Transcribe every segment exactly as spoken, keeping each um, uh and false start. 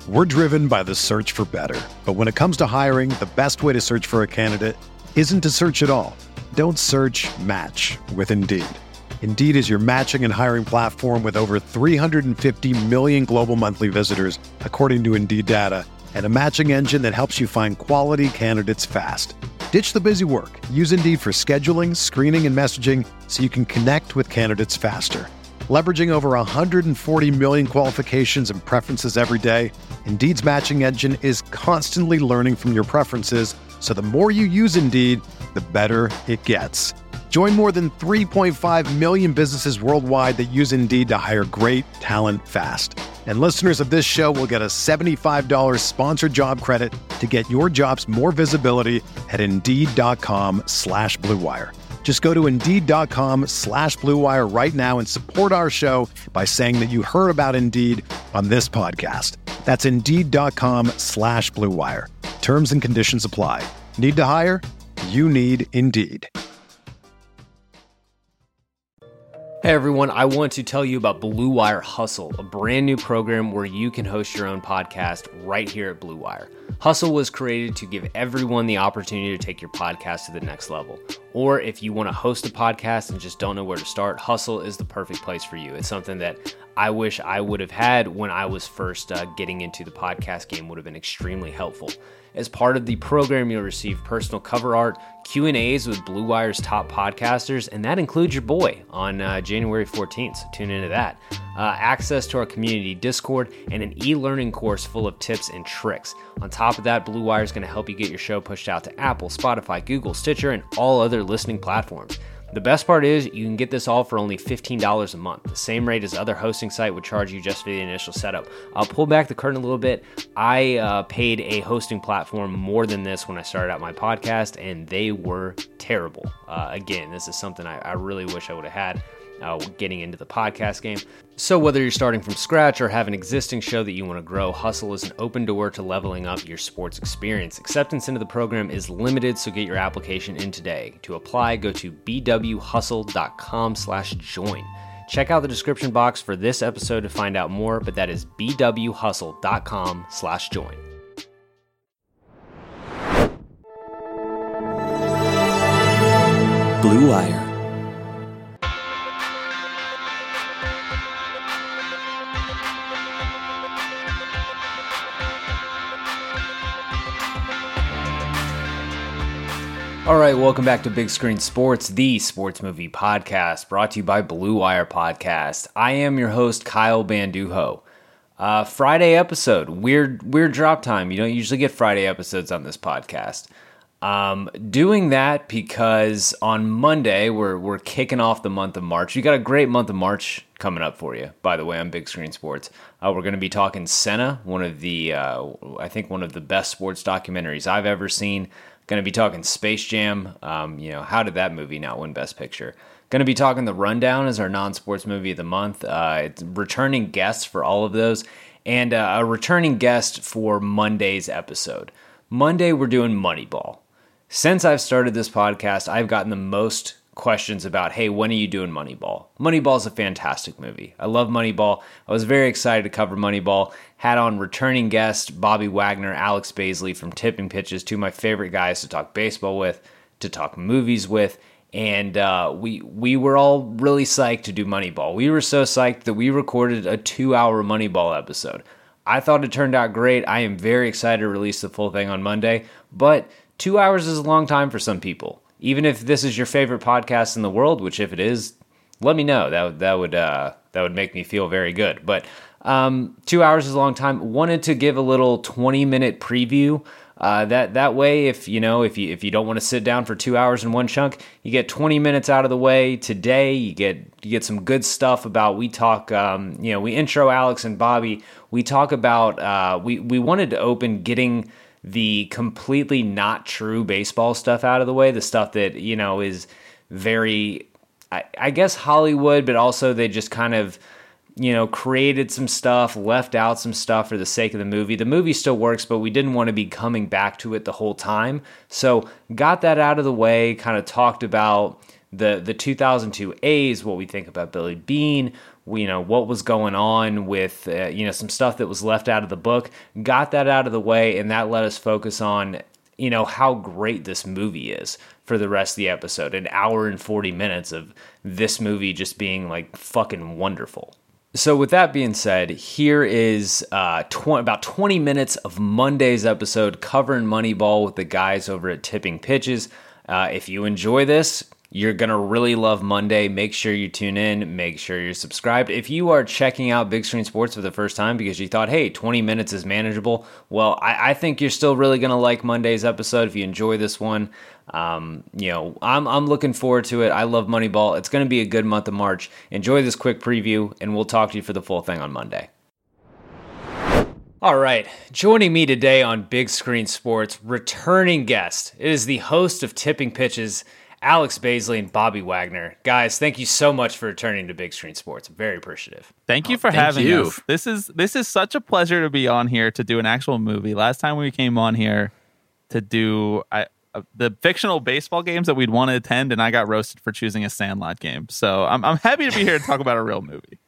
We're driven by the search for better. But when it comes to hiring, the best way to search for a candidate isn't to search at all. Don't search, match with Indeed. Indeed is your matching and hiring platform with over three hundred fifty million global monthly visitors, according to Indeed data, and a matching engine that helps you find quality candidates fast. Ditch the busy work. Use Indeed for scheduling, screening, and messaging so you can connect with candidates faster. Leveraging over one hundred forty million qualifications and preferences every day, Indeed's matching engine is constantly learning from your preferences, so the more you use Indeed, the better it gets. Join more than three point five million businesses worldwide that use Indeed to hire great talent fast. And listeners of this show will get a seventy-five dollars sponsored job credit to get your jobs more visibility at Indeed.com slash Blue Wire. Just go to Indeed.com slash Blue Wire right now and support our show by saying that you heard about Indeed on this podcast. That's Indeed.com slash Blue Wire. Terms and conditions apply. Need to hire? You need Indeed. Hey everyone, I want to tell you about Blue Wire Hustle, a brand new program where you can host your own podcast right here at Blue Wire. Hustle was created to give everyone the opportunity to take your podcast to the next level. Or if you want to host a podcast and just don't know where to start, Hustle is the perfect place for you. It's something that I wish I would have had when I was first uh, getting into the podcast game. Would have been extremely helpful. As part of the program, you'll receive personal cover art, Q and A's with Blue Wire's top podcasters, and that includes your boy on uh, January fourteenth, so tune into that. Uh, access to our community Discord, and an e-learning course full of tips and tricks. On top of that, Blue Wire is going to help you get your show pushed out to Apple, Spotify, Google, Stitcher, and all other listening platforms. The best part is you can get this all for only fifteen dollars a month, the same rate as other hosting site would charge you just for the initial setup. I'll pull back the curtain a little bit. I uh, paid a hosting platform more than this when I started out my podcast, and they were terrible. Uh, again, this is something I, I really wish I would have had uh, getting into the podcast game. So whether you're starting from scratch or have an existing show that you want to grow, Hustle is an open door to leveling up your sports experience. Acceptance into the program is limited, so get your application in today. To apply, go to bwhustle.com slash join. Check out the description box for this episode to find out more, but that is bwhustle.com slash join. Blue Wire. All right, welcome back to Big Screen Sports, the sports movie podcast, brought to you by Blue Wire Podcast. I am your host, Kyle Banduho. Uh, Friday episode, weird, weird drop time. You don't usually get Friday episodes on this podcast. Um, doing that because on Monday we're we're kicking off the month of March. We got a great month of March coming up for you. By the way, on Big Screen Sports, uh, we're going to be talking Senna, one of the uh, I think one of the best sports documentaries I've ever seen. Going to be talking Space Jam. Um, you know, how did that movie not win Best Picture? Going to be talking The Rundown as our non-sports movie of the month. Uh, it's returning guests for all of those, and uh, a returning guest for Monday's episode. Monday, we're doing Moneyball. Since I've started this podcast, I've gotten the most questions about, hey, when are you doing Moneyball? Moneyball is a fantastic movie. I love Moneyball. I was very excited to cover Moneyball. Had on returning guest Bobby Wagner, Alex Baisley from Tipping Pitches, two of my favorite guys to talk baseball with, to talk movies with, and uh, we we were all really psyched to do Moneyball. We were so psyched that we recorded a two-hour Moneyball episode. I thought it turned out great. I am very excited to release the full thing on Monday, but two hours is a long time for some people. Even if this is your favorite podcast in the world, which if it is, let me know. That that would uh, that would make me feel very good. But um, two hours is a long time. Wanted to give a little twenty minute preview. Uh, that that way, if you know, if you if you don't want to sit down for two hours in one chunk, you get twenty minutes out of the way today. You get you get some good stuff about. We talk, um, you know, we intro Alex and Bobby. We talk about. Uh, we we wanted to open getting the completely not true baseball stuff out of the way, the stuff that, you know, is very, I, I guess, Hollywood, but also they just kind of, you know, created some stuff, left out some stuff for the sake of the movie. The movie still works, but we didn't want to be coming back to it the whole time. So got that out of the way, kind of talked about the, the two thousand two A's, what we think about Billy Beane, you know, what was going on with, uh, you know, some stuff that was left out of the book, got that out of the way, and that let us focus on, you know, how great this movie is for the rest of the episode. An hour and forty minutes of this movie just being like fucking wonderful. So with that being said, here is uh, tw- about twenty minutes of Monday's episode covering Moneyball with the guys over at Tipping Pitches. Uh, if you enjoy this, you're going to really love Monday. Make sure you tune in. Make sure you're subscribed. If you are checking out Big Screen Sports for the first time because you thought, hey, twenty minutes is manageable, well, I, I think you're still really going to like Monday's episode if you enjoy this one. Um, you know, I'm I'm looking forward to it. I love Moneyball. It's going to be a good month of March. Enjoy this quick preview, and we'll talk to you for the full thing on Monday. All right, joining me today on Big Screen Sports, returning guest. It is the host of Tipping Pitches, Alex Baisley and Bobby Wagner. Guys, thank you so much for returning to Big Screen Sports. I'm very appreciative. Thank you for oh, having you. us. This is this is such a pleasure to be on here to do an actual movie. Last time we came on here to do I, uh, the fictional baseball games that we'd want to attend, and I got roasted for choosing a Sandlot game. So I'm I'm happy to be here to talk about a real movie.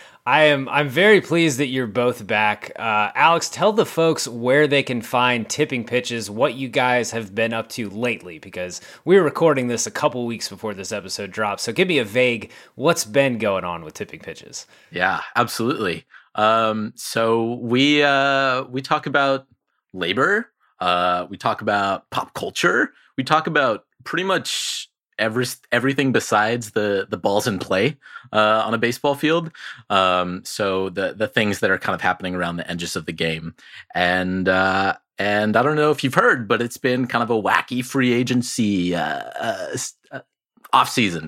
I am I'm very pleased that you're both back. Uh, Alex, tell the folks where they can find Tipping Pitches, what you guys have been up to lately, because we were recording this a couple weeks before this episode drops. So give me a vague, what's been going on with Tipping Pitches? Yeah, absolutely. Um, so we uh, we talk about labor. Uh, we talk about pop culture. We talk about pretty much Every, everything besides the the balls in play uh, on a baseball field. Um, so the the things that are kind of happening around the edges of the game. And uh, and I don't know if you've heard, but it's been kind of a wacky free agency uh, uh, off season.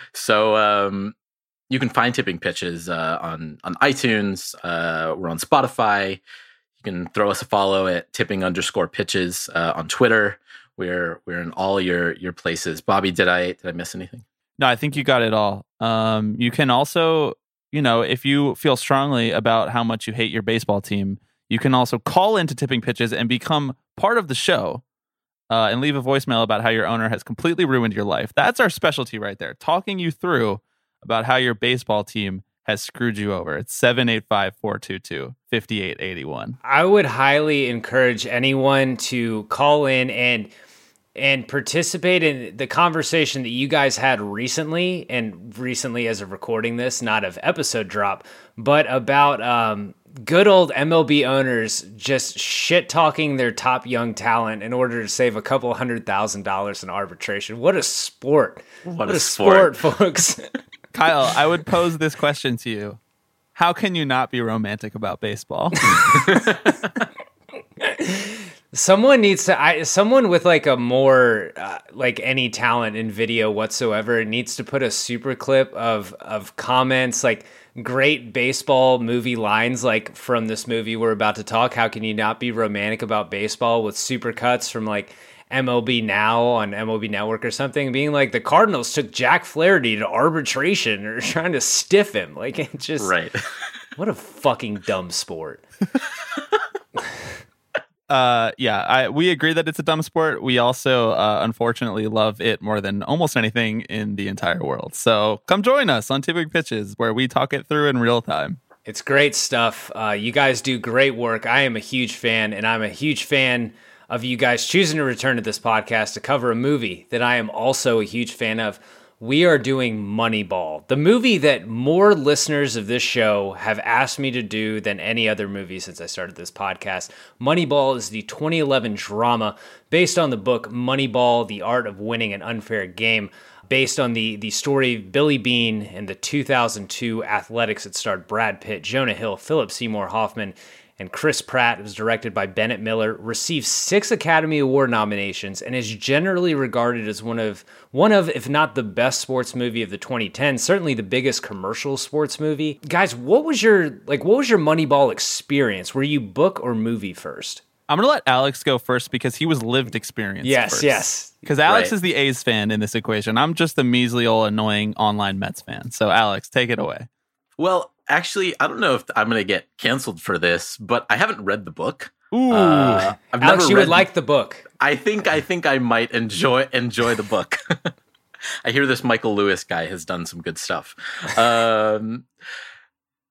So um, you can find Tipping Pitches uh, on on iTunes. Uh, we're on Spotify. You can throw us a follow at tipping underscore pitches uh, on Twitter. We're we're in all your your places. Bobby, did I did I miss anything? No, I think you got it all. Um, you can also, you know, if you feel strongly about how much you hate your baseball team, you can also call into Tipping Pitches and become part of the show uh, and leave a voicemail about how your owner has completely ruined your life. That's our specialty right there, talking you through about how your baseball team has screwed you over. It's seven eight five, four two two, five eight eight one. I would highly encourage anyone to call in and and participate in the conversation that you guys had recently, and recently as of recording this, not of episode drop, but about um, good old M L B owners just shit-talking their top young talent in order to save a couple hundred thousand dollars in arbitration. What a sport. What, what a, a sport, sport folks. Kyle, I would pose this question to you. How can you not be romantic about baseball? Someone needs to, I, someone with like a more, uh, like any talent in video whatsoever needs to put a super clip of, of comments, like great baseball movie lines, like from this movie we're about to talk. How can you not be romantic about baseball, with super cuts from like M L B Now on M L B Network or something, being like the Cardinals took Jack Flaherty to arbitration or trying to stiff him. Like, it just, right. What a fucking dumb sport. Uh, yeah, I, we agree that it's a dumb sport. We also, uh, unfortunately, love it more than almost anything in the entire world. So come join us on Tipping Pitches, where we talk it through in real time. It's great stuff. Uh, you guys do great work. I am a huge fan, and I'm a huge fan of you guys choosing to return to this podcast to cover a movie that I am also a huge fan of. We are doing Moneyball, the movie that more listeners of this show have asked me to do than any other movie since I started this podcast. Moneyball is the twenty eleven drama based on the book Moneyball, The Art of Winning an Unfair Game, based on the, the story of Billy Beane and the two thousand two Athletics that starred Brad Pitt, Jonah Hill, Philip Seymour Hoffman, and Chris Pratt. It was directed by Bennett Miller, received six Academy Award nominations, and is generally regarded as one of, one of, if not the best sports movie of the twenty tens, certainly the biggest commercial sports movie. Guys, what was your, like, what was your Moneyball experience? Were you book or movie first? I'm going to let Alex go first because he was lived experience Yes, first. yes. Because Alex Right. is the A's fan in this equation. I'm just the measly old annoying online Mets fan. So Alex, take it away. Well, actually, I don't know if I'm going to get canceled for this, but I haven't read the book. Ooh. Uh, I've Alex, never you read, would like the book. I think I think I might enjoy enjoy the book. I hear this Michael Lewis guy has done some good stuff. Um,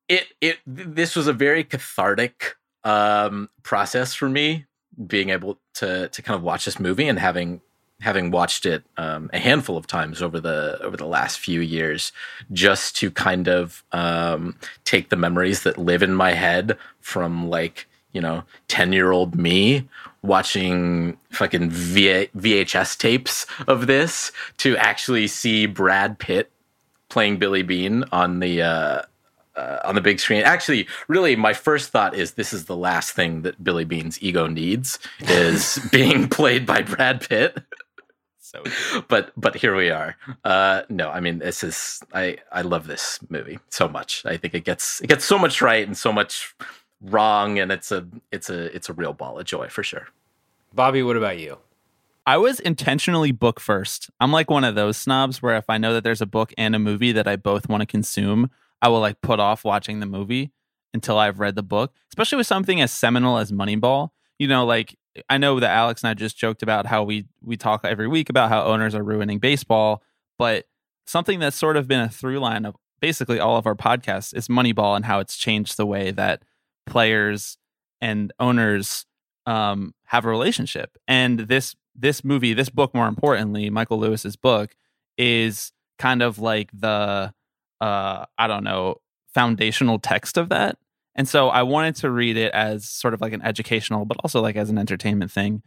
it it this was a very cathartic um, process for me, being able to to kind of watch this movie and having having watched it um, a handful of times over the over the last few years, just to kind of um, take the memories that live in my head from like, you know, ten year old me watching fucking V H S tapes of this, to actually see Brad Pitt playing Billy Beane on the uh, uh, on the big screen. Actually, really, my first thought is this is the last thing that Billy Beane's ego needs, is being played by Brad Pitt. So, but but here we are. Uh, no, I mean, this is I I love this movie so much. I think it gets it gets so much right and so much wrong, and it's a it's a it's a real ball of joy for sure. Bobby, what about you? I was intentionally book first. I'm like one of those snobs where if I know that there's a book and a movie that I both want to consume, I will like put off watching the movie until I've read the book, especially with something as seminal as Moneyball. You know, like, I know that Alex and I just joked about how we we talk every week about how owners are ruining baseball, but something that's sort of been a through line of basically all of our podcasts is Moneyball, and how it's changed the way that players and owners um, have a relationship. And this this movie, this book, more importantly, Michael Lewis's book, is kind of like the uh, I don't know, foundational text of that. And so I wanted to read it as sort of like an educational, but also like as an entertainment thing.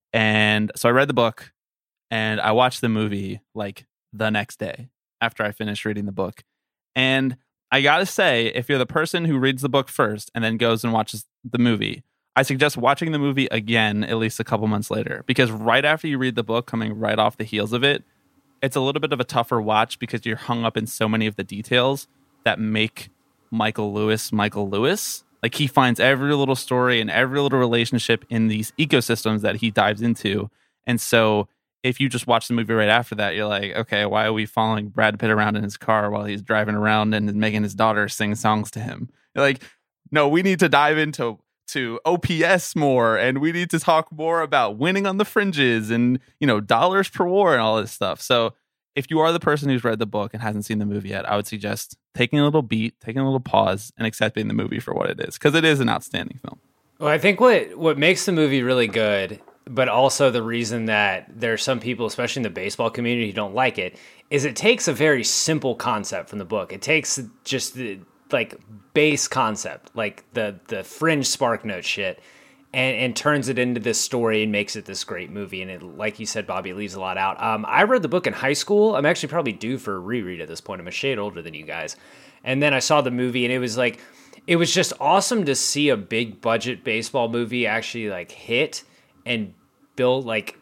And so I read the book and I watched the movie like the next day after I finished reading the book. And I got to say, if you're the person who reads the book first and then goes and watches the movie, I suggest watching the movie again at least a couple months later, because right after you read the book, coming right off the heels of it, it's a little bit of a tougher watch because you're hung up in so many of the details that make Michael Lewis Michael Lewis. Like, he finds every little story and every little relationship in these ecosystems that he dives into. And so if you just watch the movie right after that, you're like, okay, why are we following Brad Pitt around in his car while he's driving around and making his daughter sing songs to him? You're like, no, we need to dive into to O P S more, and we need to talk more about winning on the fringes and, you know, dollars per war and all this stuff. So if you are the person who's read the book and hasn't seen the movie yet, I would suggest taking a little beat, taking a little pause, and accepting the movie for what it is, because it is an outstanding film. Well, I think what, what makes the movie really good, but also the reason that there are some people, especially in the baseball community, who don't like it, is it takes a very simple concept from the book. It takes just the like base concept, like the the fringe spark note shit, and, and turns it into this story and makes it this great movie. And it, like you said, Bobby, it leaves a lot out. Um, I read the book in high school. I'm actually probably due for a reread at this point. I'm a shade older than you guys. And then I saw the movie, and it was like, it was just awesome to see a big budget baseball movie actually like hit and build, like,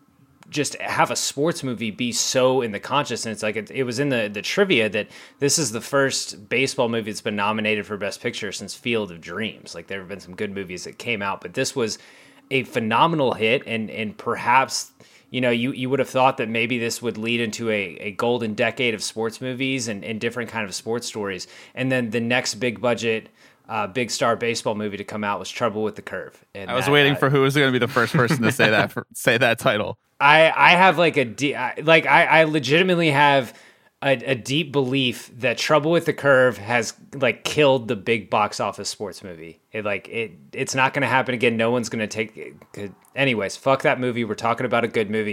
just have a sports movie be so in the consciousness. Like, it, it was in the, the trivia that this is the first baseball movie that's been nominated for Best Picture since Field of Dreams. Like, there have been some good movies that came out, but this was a phenomenal hit. And, and perhaps, you know, you, you would have thought that maybe this would lead into a, a golden decade of sports movies and, and different kind of sports stories. And then the next big budget, Uh, big star baseball movie to come out was Trouble with the Curve. And I was that, waiting uh, for who was going to be the first person to say that for, say that title. I, I have like a de- I, like I, I legitimately have a, a deep belief that Trouble with the Curve has like killed the big box office sports movie. It like it it's not going to happen again. No one's going to take it. Anyways, fuck that movie. We're talking about a good movie.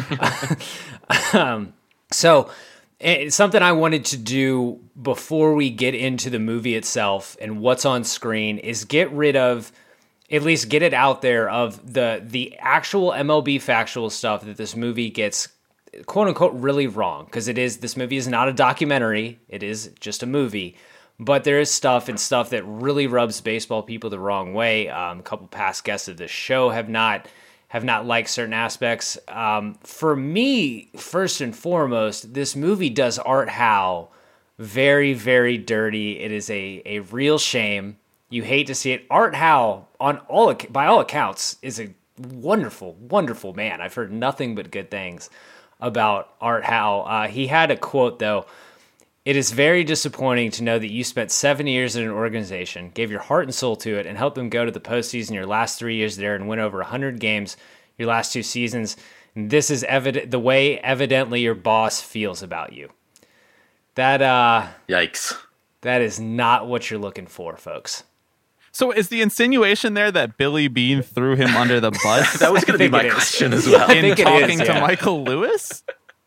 um, so. It's something I wanted to do before we get into the movie itself and what's on screen is get rid of, at least get it out there, of the the actual M L B factual stuff that this movie gets, quote unquote, really wrong. Because it is, this movie is not a documentary. It is just a movie. But there is stuff and stuff that really rubs baseball people the wrong way. Um, a couple past guests of this show have not have not liked certain aspects. Um, for me, first and foremost, this movie does Art Howe very, very dirty. It is a, a real shame. You hate to see it. Art Howe, on all by all accounts, is a wonderful, wonderful man. I've heard nothing but good things about Art Howe. Uh, he had a quote, though. It is very disappointing to know that you spent seven years in an organization, gave your heart and soul to it, and helped them go to the postseason your last three years there and win over one hundred games your last two seasons. And this is evident the way evidently your boss feels about you. That uh, yikes. That is not what you're looking for, folks. So is the insinuation there that Billy Beane threw him under the bus? That was going to be my question as well. In talking is, to yeah. Michael Lewis?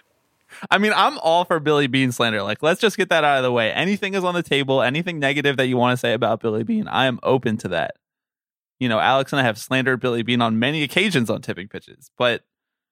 I mean, I'm all for Billy Beane slander. Like, let's just get that out of the way. Anything is on the table. Anything negative that you want to say about Billy Beane, I am open to that. You know, Alex and I have slandered Billy Beane on many occasions on Tipping Pitches, but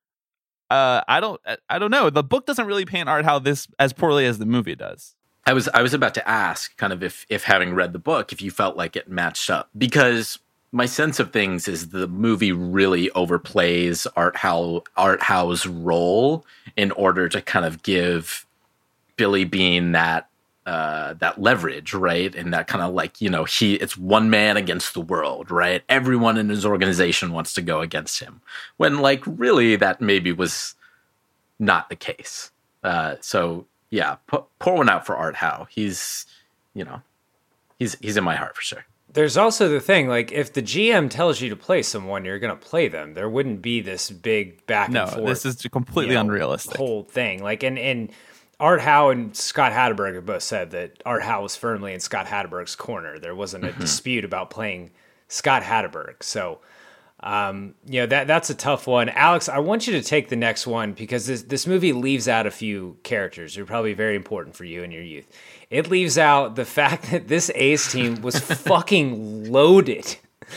uh, I don't, I don't know. The book doesn't really paint Art Howe this as poorly as the movie does. I was, I was about to ask, kind of, if, if having read the book, if you felt like it matched up, because my sense of things is the movie really overplays Art Howe, Art Howe's role in order to kind of give Billy Beane that uh, that leverage, right? And that kind of like, you know, he it's one man against the world, right? Everyone in his organization wants to go against him, when like really that maybe was not the case. Uh, so yeah, pu- pour one out for Art Howe. He's, you know, he's he's in my heart for sure. There's also the thing, like, if the G M tells you to play someone, you're going to play them. There wouldn't be this big back no, and forth. This is completely you know, unrealistic. Whole thing. Like, and, and Art Howe and Scott Hatteberg have both said that Art Howe was firmly in Scott Hatteberg's corner. There wasn't a mm-hmm. dispute about playing Scott Hatteberg. So, um, you know, that that's a tough one. Alex, I want you to take the next one because this, this movie leaves out a few characters who are probably very important for you in your youth. It leaves out the fact that this A's team was fucking loaded.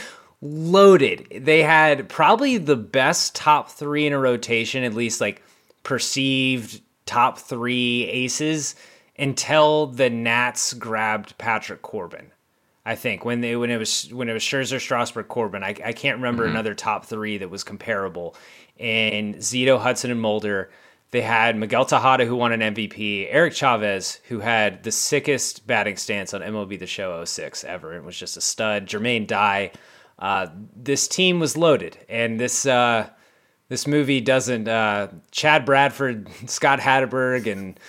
Loaded. They had probably the best top three in a rotation, at least like perceived top three aces, until the Nats grabbed Patrick Corbin. I think when they when it was when it was Scherzer, Strasburg, Corbin. I, I can't remember mm-hmm. another top three that was comparable. And Zito, Hudson, and Mulder. They had Miguel Tejada, who won an M V P, Eric Chavez, who had the sickest batting stance on M L B The Show oh six ever. It was just a stud. Jermaine Dye. Uh, this team was loaded, and this uh, this movie doesn't. Uh, Chad Bradford, Scott Hatteberg, and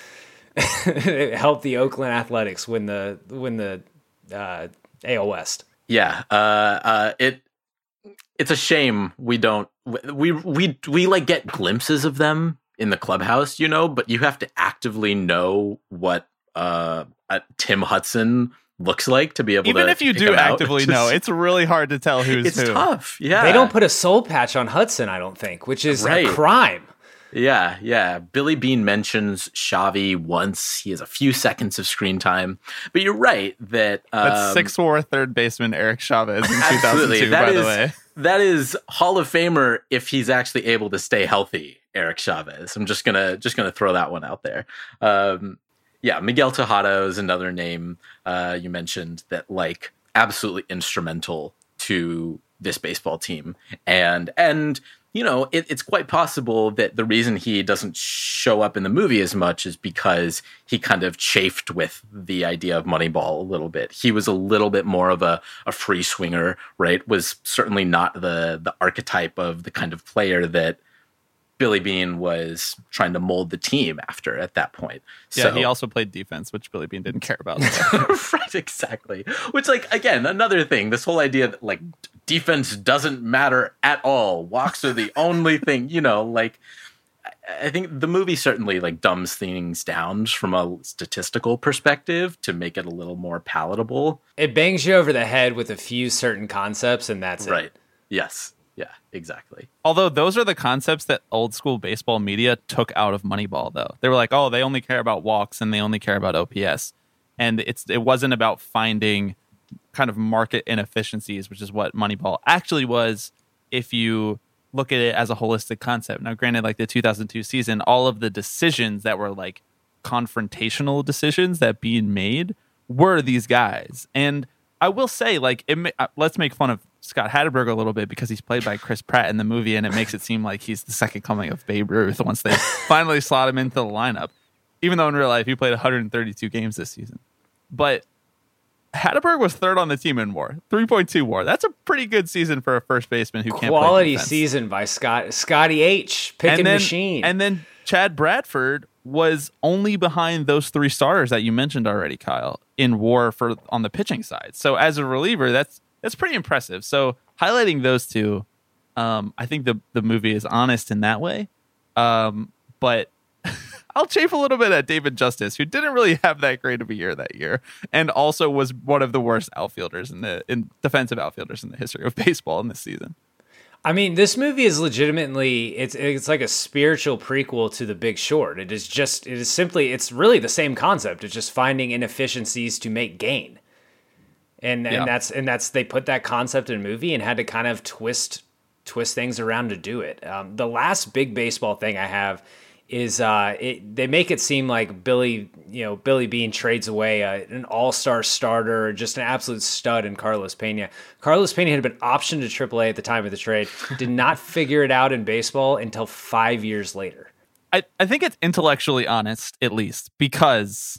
helped the Oakland Athletics win the win the uh, A L West. Yeah, uh, uh, it it's a shame we don't we we we like get glimpses of them in the clubhouse, you know, but you have to actively know what uh, Tim Hudson looks like to be able Even to. Even if you do actively know, it's really hard to tell who's it's who. It's tough. Yeah. They don't put a soul patch on Hudson, I don't think, which is right. a crime. Yeah, yeah. Billy Beane mentions Xavi once. He has a few seconds of screen time. But you're right that... Um, That's six four third baseman Eric Chavez in two thousand two, by is, the way. That is Hall of Famer if he's actually able to stay healthy, Eric Chavez. I'm just gonna just gonna throw that one out there. Um, yeah, Miguel Tejada is another name uh, you mentioned that, like, absolutely instrumental to this baseball team. And, and you know, it, it's quite possible that the reason he doesn't show up in the movie as much is because he kind of chafed with the idea of Moneyball a little bit. He was a little bit more of a, a free swinger, right? Was certainly not the the archetype of the kind of player that Billy Beane was trying to mold the team after at that point. Yeah, so, he also played defense, which Billy Beane didn't care about. Right, exactly. Which, like, again, another thing, this whole idea that, like, defense doesn't matter at all. Walks are the only thing, you know, like, I think the movie certainly, like, dumbs things down from a statistical perspective to make it a little more palatable. It bangs you over the head with a few certain concepts, and that's right. it. Right. Yes. Yeah, exactly. Although those are the concepts that old school baseball media took out of Moneyball, though. They were like, oh, they only care about walks and they only care about O P S. And it's it wasn't about finding kind of market inefficiencies, which is what Moneyball actually was if you look at it as a holistic concept. Now, granted, like the two thousand two season, all of the decisions that were like confrontational decisions that being made were these guys. And I will say, like, it, let's make fun of Scott Hatteberg a little bit because he's played by Chris Pratt in the movie, and it makes it seem like he's the second coming of Babe Ruth once they finally slot him into the lineup, even though in real life he played one hundred thirty-two games this season. But Hatteberg was third on the team in WAR, three point two WAR. That's a pretty good season for a first baseman who can't play defense. Quality season by Scott Scotty H, picking and then, machine. And then Chad Bradford was only behind those three stars that you mentioned already, Kyle, in WAR for on the pitching side. So as a reliever, that's that's pretty impressive. So highlighting those two, um, I think the the movie is honest in that way. Um, but I'll chafe a little bit at David Justice, who didn't really have that great of a year that year, and also was one of the worst outfielders in the in defensive outfielders in the history of baseball in this season. I mean, this movie is legitimately it's it's like a spiritual prequel to The Big Short. It is just it is simply it's really the same concept. It's just finding inefficiencies to make gain. And and Yeah. that's and that's they put that concept in a movie and had to kind of twist twist things around to do it. Um, the last big baseball thing I have is uh, it, they make it seem like Billy, you know, Billy Beane trades away uh, an all-star starter, just an absolute stud in Carlos Pena. Carlos Pena had been optioned to triple A at the time of the trade, did not figure it out in baseball until five years later. I, I think it's intellectually honest, at least, because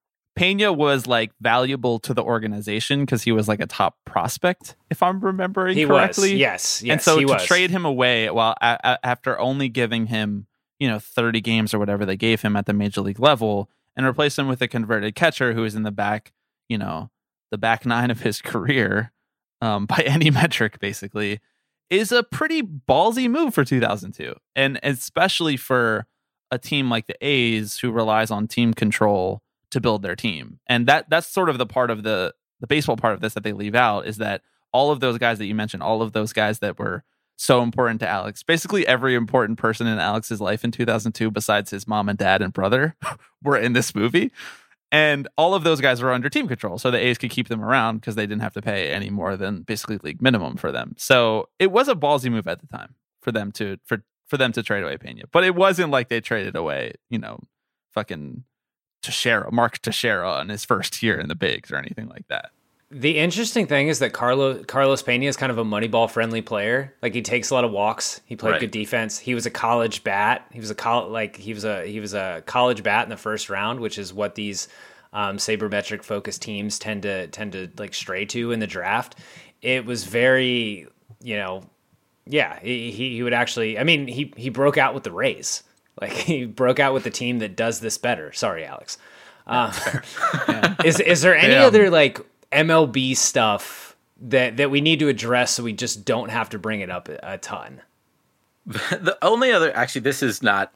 Pena was like valuable to the organization because he was like a top prospect, if I'm remembering He correctly. was, yes, yes, and so he to was. trade him away, while a, a, after only giving him, you know, thirty games or whatever they gave him at the major league level, and replace him with a converted catcher who is in the back, you know, the back nine of his career, um, by any metric, basically, is a pretty ballsy move for two thousand two, and especially for a team like the A's who relies on team control to build their team. And that that's sort of the part of the the baseball part of this that they leave out, is that all of those guys that you mentioned, all of those guys that were so important to Alex, basically every important person in Alex's life in two thousand two besides his mom and dad and brother were in this movie. And all of those guys were under team control, so the A's could keep them around because they didn't have to pay any more than basically league minimum for them. So it was a ballsy move at the time for them to for for them to trade away Pena. But it wasn't like they traded away, you know, fucking Teixeira, Mark Teixeira in his first year in the bigs or anything like that. The interesting thing is that Carlos Carlos Pena is kind of a Moneyball friendly player. Like, he takes a lot of walks. He played Right. good defense. He was a college bat. He was a col- like he was a he was a college bat in the first round, which is what these um, sabermetric focused teams tend to tend to like stray to in the draft. It was very, you know, yeah. He he, he would actually. I mean, he he broke out with the Rays. Like, he broke out with the team that does this better. Sorry, Alex. Uh, Yeah. is is there any Yeah. other like M L B stuff that that we need to address so we just don't have to bring it up a, a ton? The only other, actually, this is not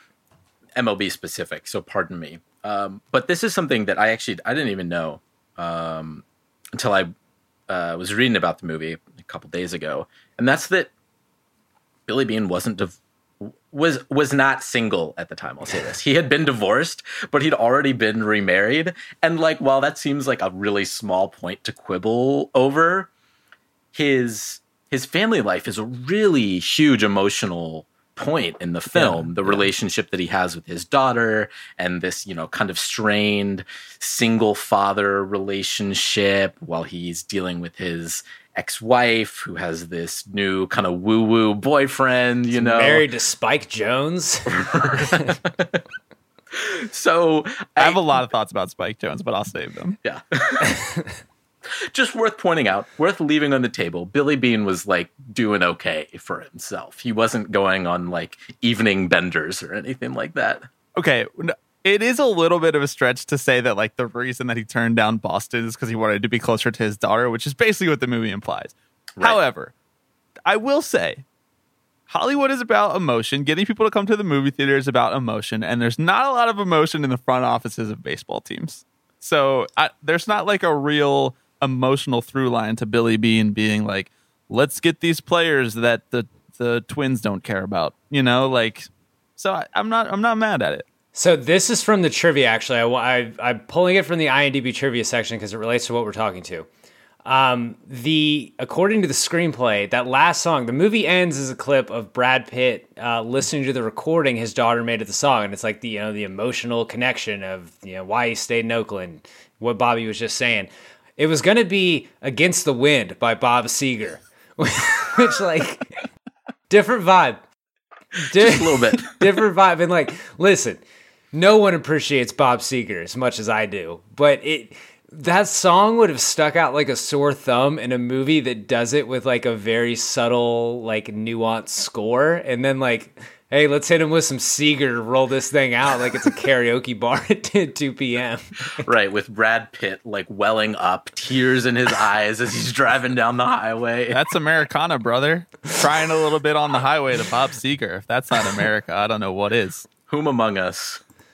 M L B specific, so pardon me. Um, but this is something that I actually, I didn't even know um, until I uh, was reading about the movie a couple days ago. And that's that Billy Beane wasn't, div- was, was not single at the time. I'll say this. He had been divorced, but he'd already been remarried. And like, while that seems like a really small point to quibble over, his, his family life is a really huge emotional point in the film. Yeah, the yeah. relationship that he has with his daughter, and this, you know, kind of strained single father relationship while he's dealing with his ex-wife who has this new kind of woo-woo boyfriend, you know. Married to Spike Jones. So I have a lot of thoughts about Spike Jones, but I'll save them. Yeah. Just worth pointing out, worth leaving on the table. Billy Beane was like doing okay for himself. He wasn't going on like evening benders or anything like that. Okay, n- it is a little bit of a stretch to say that like the reason that he turned down Boston is because he wanted to be closer to his daughter, which is basically what the movie implies. Right. However, I will say Hollywood is about emotion. Getting people to come to the movie theater is about emotion, and there's not a lot of emotion in the front offices of baseball teams. So I, there's not like a real emotional through line to Billy Beane being like, let's get these players that the the Twins don't care about, you know, like. So I, I'm not I'm not mad at it. So this is from the trivia, actually. I, I, I'm pulling it from the I M D B trivia section because it relates to what we're talking to. Um, the according to the screenplay, that last song, the movie ends as a clip of Brad Pitt uh, listening to the recording his daughter made of the song, and it's like the you know the emotional connection of you know why he stayed in Oakland, what Bobby was just saying. It was going to be "Against the Wind" by Bob Seger, which like different vibe, Di- Just a little bit. different vibe, and like listen. No one appreciates Bob Seger as much as I do, but it that song would have stuck out like a sore thumb in a movie that does it with like a very subtle, like nuanced score, and then like, hey, let's hit him with some Seger to roll this thing out like it's a karaoke bar at two p.m. Right, with Brad Pitt like welling up, tears in his eyes as he's driving down the highway. That's Americana, brother. Crying a little bit on the highway to Bob Seger. If that's not America, I don't know what is. Whom among us?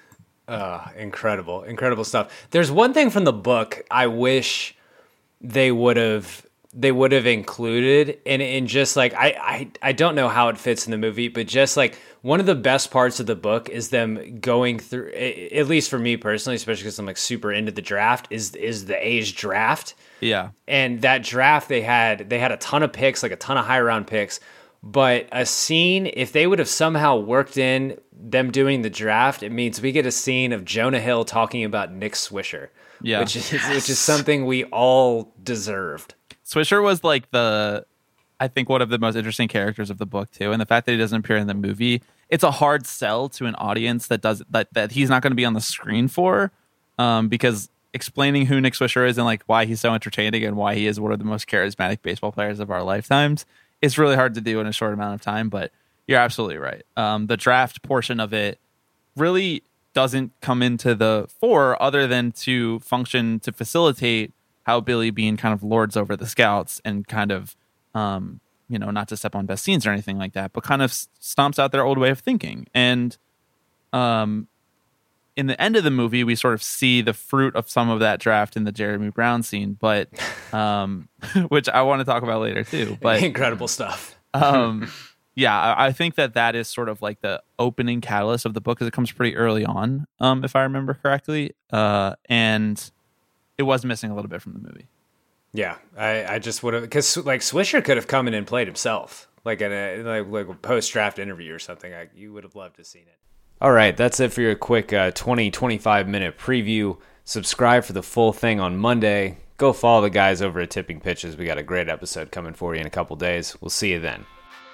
Uh, incredible, incredible stuff. There's one thing from the book I wish they would have they would have included, and in just like I, I I don't know how it fits in the movie, but just like one of the best parts of the book is them going through. At least for me personally, especially because I'm like super into the draft, is is the A's draft. Yeah, and that draft they had they had a ton of picks, like a ton of high round picks. But a scene, if they would have somehow worked in them doing the draft, it means we get a scene of Jonah Hill talking about Nick Swisher, yeah. which is yes. which is something we all deserved. Swisher was like the, I think one of the most interesting characters of the book too, and the fact that he doesn't appear in the movie, it's a hard sell to an audience that does that that he's not going to be on the screen for, um, because explaining who Nick Swisher is and like why he's so entertaining and why he is one of the most charismatic baseball players of our lifetimes. It's really hard to do in a short amount of time, but you're absolutely right. Um, the draft portion of it really doesn't come into the fore other than to function to facilitate how Billy Beane kind of lords over the scouts and kind of, um, you know, not to step on best scenes or anything like that, but kind of stomps out their old way of thinking. And um, in the end of the movie, we sort of see the fruit of some of that draft in the Jeremy Brown scene, but um, which I want to talk about later too. But incredible stuff. um, yeah, I, I think that that is sort of like the opening catalyst of the book, because it comes pretty early on, um, if I remember correctly, uh, and it was missing a little bit from the movie. Yeah, I, I just would have, because like Swisher could have come in and played himself, like in a like, like a post draft interview or something. I, you would have loved to have seen it. All right, that's it for your quick uh, twenty, twenty-five minute preview. Subscribe for the full thing on Monday. Go follow the guys over at Tipping Pitches. We got a great episode coming for you in a couple days. We'll see you then.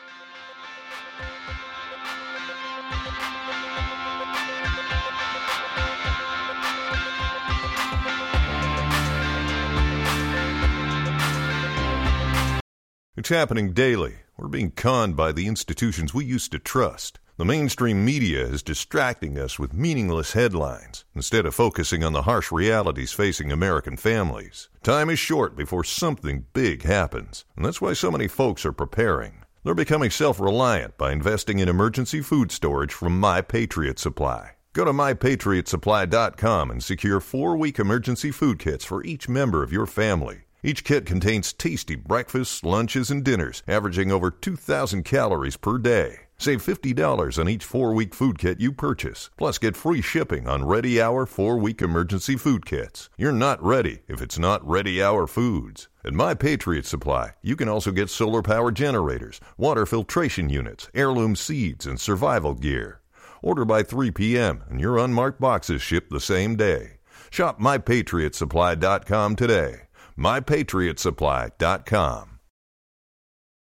It's happening daily. We're being conned by the institutions we used to trust. The mainstream media is distracting us with meaningless headlines instead of focusing on the harsh realities facing American families. Time is short before something big happens, and that's why so many folks are preparing. They're becoming self-reliant by investing in emergency food storage from My Patriot Supply. Go to my patriot supply dot com and secure four-week emergency food kits for each member of your family. Each kit contains tasty breakfasts, lunches, and dinners, averaging over two thousand calories per day. Save fifty dollars on each four-week food kit you purchase. Plus, get free shipping on Ready Hour four-week emergency food kits. You're not ready if it's not Ready Hour Foods. At My Patriot Supply, you can also get solar power generators, water filtration units, heirloom seeds, and survival gear. Order by three p.m. and your unmarked boxes ship the same day. Shop my patriot supply dot com today. my patriot supply dot com.